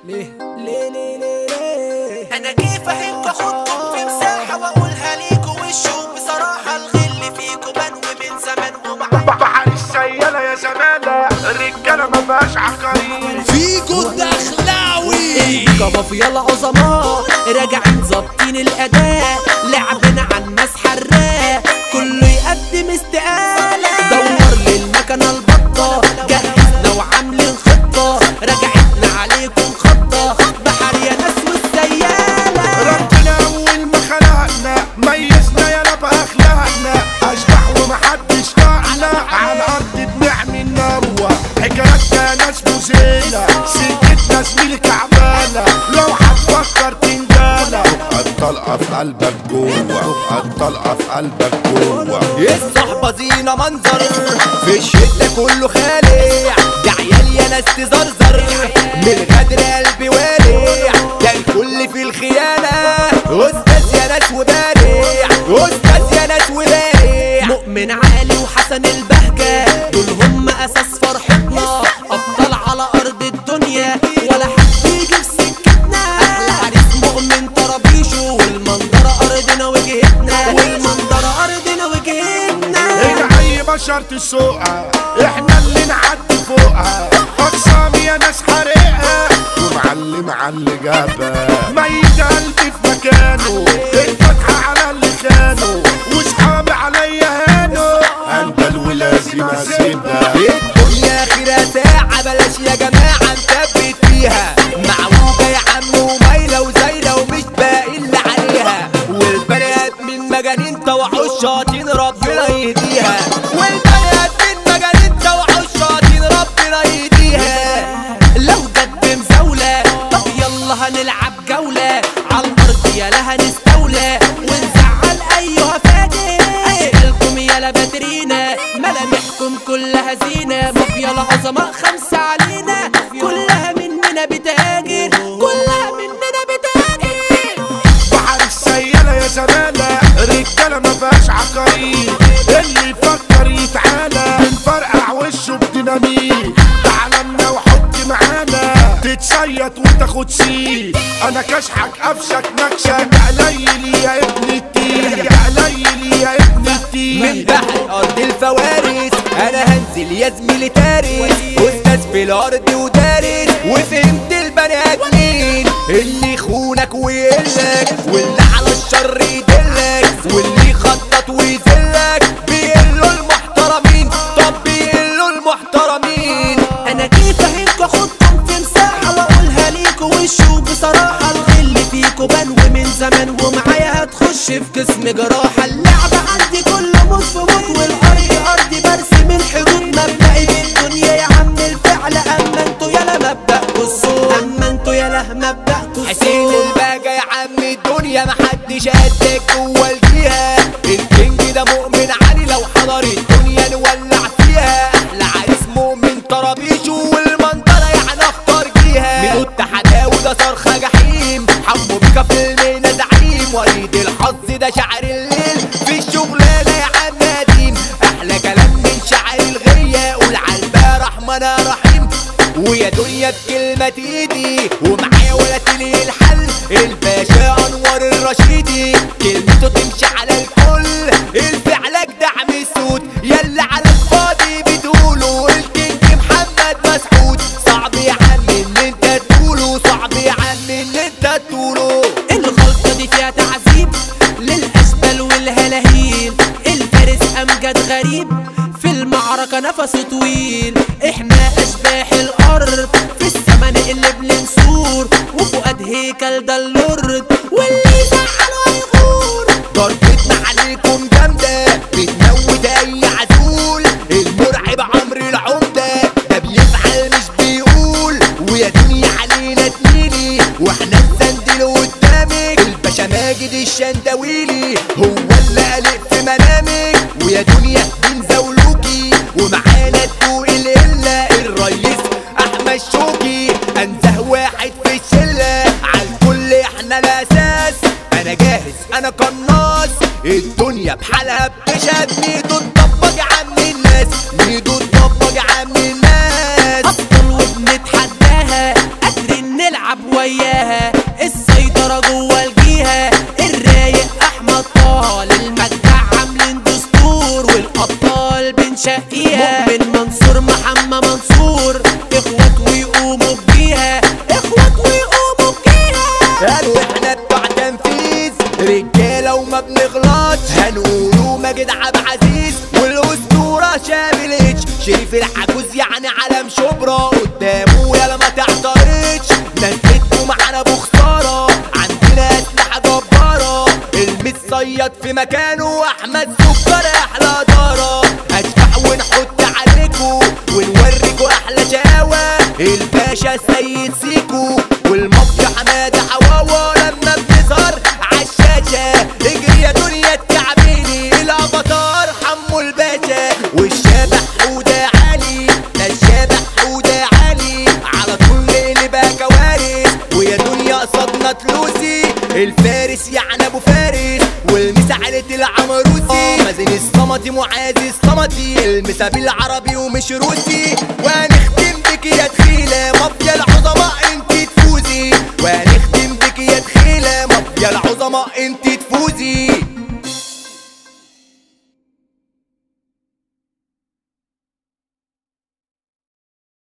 ليه انا كيف اهينكوا اخدكم في مساحه واقولها ليكوا وشوف بصراحه الغل فيكوا بنوي من زمان ومعاكوا بحر السيالة يا زمالة الرجالة ما بقاش عقارين فيكوا الدخلاوي كمافيا العظماء راجعين ظابطين الاداء لعبنا عن ناس حراق كله يقدم استقالة دور للمكنة البطة جهزنا وعاملين خطة رجعتنا عليكم خطة بحر يا ناس والسيالة ربنا أول ما خلقنا ميزنا يالا بأخلاقنا أشبح ومحدش طاقنا على الأرض بنعمل نروة حكاياتنا ناس مزيلة سكتنا زميلي كعبانة لو هتفكر تنجالة الطلقة في قلبك جوه الطلقة في قلبك جوه الصحبة زينة منظر في الشدة كله خالع ده عيال يا ناس تزرزر من غدر قلبي والع ده الكل في الخيانة أستاذ يا ناس وبارع أستاذ يا ناس وبارع مؤمن عالي وحسن البهجة دول هم أساس فرحتنا أبطال على أرض الدنيا ولا حد يجي في سكتنا أحلى عريس مؤمن طرابيشه والمنظرة أرضنا وجهتنا والمنظرة أرضنا وجهتنا هنا أي بشر تسوقها إحنا اللي نعدي فوقها أقسام يا ناس حريقها ومعلم على اللي جابها ميت قلبي في مكانه الفتحة على اللي خانه وصحابي عليا هانوا أندل ولازم أسيبها الدنيا آخرها ساعة بلاش يا جماعة نثبت فيها معوجة يا عم ومايلة وزايلة ومش باقي اللي عليها والبني آدمين مجانين طوعوا الشياطين ربنا يهديها والبني آدمين مجانين طوعوا الشياطين ربنا يهديها لو جد مزاولة طب يلا هنلعب جولة عالأرض يلا هنستولى ونزعل أيها فاجر أسألكم يلا بدرينا ملامحكم كلها زينة مافيا العظماء خمسة علينا كلها مننا بتهاجر كلها مننا بتهاجر بحر السيالة يا زمالة رجالة ما فيهاش عقارين اللي يفكر يتعالى بنفرقع وشه بديناميت تعلمنا وحط معانا تتصيط وتاخد سيت انا كشحك قفشك نكشك قليل يا ابن التيل قليل يا ابن التيل من بحر أرض الفوارس أنا هنزل يا زميلي تارس أستاذ في الأرض ودارس وفهمت البني آدمين اللي يخونك ويقلك واللي على الشر يدلك واللي يخطط ويذلك بيقلوا المحترمين طب بيقلوا المحترمين أنا كيف أهينكوا أخدكم في مساحة وأقولها ليكوا وشوف بصراحة الغل فيكوا بنوي من زمان ومعايا هتخش في قسم جراحة اللعبة عندي كله موت في موت والأرض أرضي برسم الحدود مبدئي في الدنيا يا عم الفعل أما انتوا يالا مبدأكوا الصوت أما انتوا يالا مبدأكوا حسين الصوت الباجة يا عم الدنيا محدش قدك جوا الجيها الكينج ده مؤمن علي لو حضر الدنيا نولع فيها احلى عريس مؤمن طرابيشه والمنطرة يعني اختار جيها ميدو التحداوي ده صرخة جحيم حمو بيكا في المينا زعيم وريد الحظ ده شعر الليل في الشغلانة يا عم قديم احلى كلام من شعر الغية قول عالبا رحمنا رحيم ويا دنيا بكلمة ايدي ومعايا ولا تلي الحل الباشا انور الرشيدي كلمته تمشي على الكل الفعلك دعم السود يلا على الفاضي بتقولوا الكينج محمد مسعود صعب يا عم ان انت تقوله صعب يا عم ان انت تقوله الغلطة دي فيها تعذيب للأشبال والهلاهيل الفارس أمجد غريب في المعركة نفسه طويل احنا أشباح الأرض في الزمن اللي بننصور وفؤاد هيكل ده اللورد واللي يزعله هيغور ضربتنا عليكم جامدة بتموت أي عزول المرعب عمرو العمدة ده بيفعل مش بيقول ويا دنيا علينا تميلي واحنا نسندل قدامك الباشا ماجد الشندويلي هو اللي قلق في منامك ويا دنيا بنزولوكي ومعانا تدوق القلة الريس أحمد شوقي أنزه واحد في الشلة عالكل احنا الأساس أنا جاهز أنا قناص الدنيا بحالها بتشهد ميدو الطبق يا عم الناس ميدو الطبق يا عم الناس أبطال وبنتحداها قادرين نلعب وياها السيطرة جوه الجيهة الرايق احمد طه للمجدع عاملين دستور والابطال بنشقيها مؤمن منصور محمد منصور اخوات ويقوموا بجيها اخوات ويقوموا بجيها. قالوا احنا بتوع تنفيذ رجاله وما بنغلطش هنقولوا ماجد عبد العزيز والاسطوره شامل اتش شريف العجوز يعني علم شبرا قدامه يالا ما تعترضش نزلتكوا معانا بخساره عندنا اسلحه جباره المتصيد في مكانه احمد سكر احلى داره هشبح ونحط عليكوا ونوريكوا احلى شقاوه الباشا السيد سيكو والمافيا حماده حواوه لما بنظهر عالشاشه اجري يا دنيا التعبيني الافاتار حمو الباشا والشبح حوده عالي ده الشبح حوده عالي على طول اللي بقى كوارث ويا دنيا قصادنا تلوسي الفارس يعني ابو فارس والمساعدة العمروسي مازن الصمتي معاذ الصمتي المسا بالعربي ومش روسي وهنختم